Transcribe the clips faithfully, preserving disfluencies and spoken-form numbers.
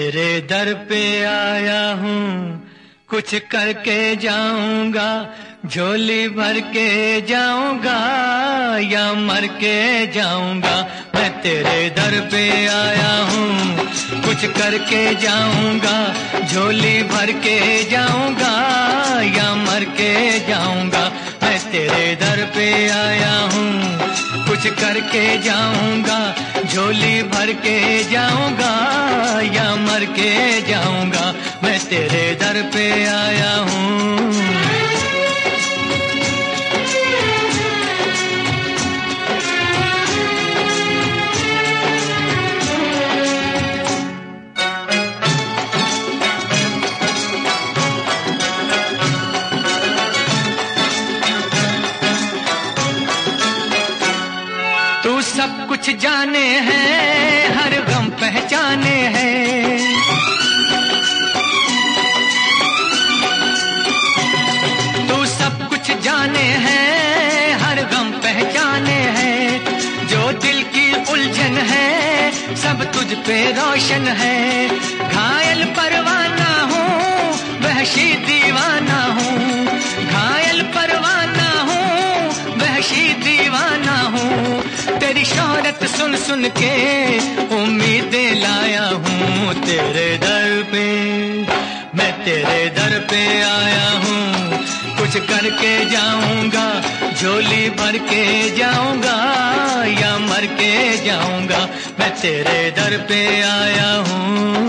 तेरे दर पे आया हूँ, कुछ करके जाऊंगा, झोली भर के जाऊंगा या मर के जाऊंगा। मैं तेरे दर पे आया हूँ, कुछ करके जाऊंगा, झोली भर के जाऊंगा या मर के जाऊंगा। मैं तेरे दर पे आया हूँ, कुछ करके जाऊंगा, झोली भर के जाऊंगा या मर के जाऊंगा। मैं तेरे दर पे आया हूँ। तू सब कुछ जाने हैं, हर गम पहचाने हैं। तू सब कुछ जाने हैं, हर गम पहचाने हैं। जो दिल की उलझन है, सब तुझ पे रोशन है। घायल परवाना हूँ, वहशी दीवाना हूँ। घायल परवाना हूँ, वहशी दीवाना हूँ। तेरी शोहरत सुन सुन के उम्मीदें लाया हूँ तेरे दर पे। मैं तेरे दर पे आया हूँ, कुछ करके जाऊंगा, झोली भर के जाऊंगा या मर के जाऊंगा। मैं तेरे दर पे आया हूँ।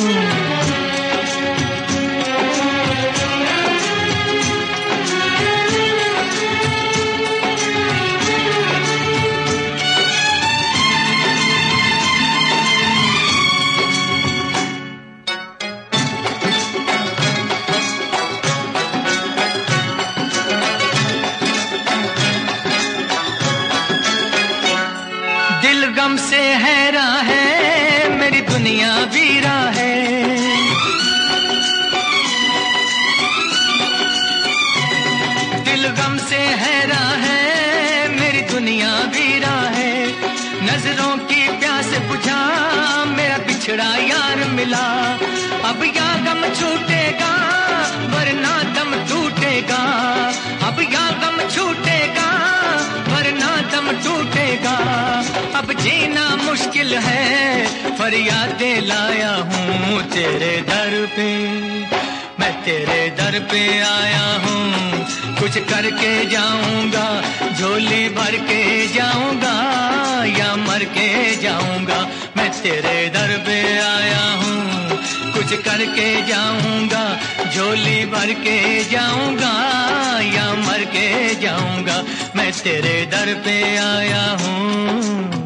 दिल गम से हैरा है, मेरी दुनिया वीरा है। दिल गम से हैरा है, मेरी दुनिया वीरा है। नजरों की प्यास बुझा, मेरा बिछड़ा यार मिला। अब या गम छूटेगा, वरना दम टूटेगा। अब या गम छूटेगा, वरना दम टूटेगा। अब जीना मुश्किल है, फरियादें लाया हूँ तेरे दर पे। मैं तेरे दर पे आया हूँ, कुछ करके जाऊंगा, झोली भर के जाऊंगा या मर के जाऊंगा। मैं तेरे दर पे आया हूँ, कुछ करके जाऊंगा, झोली भर के जाऊंगा या मर के जाऊंगा। मैं तेरे दर पे आया हूँ।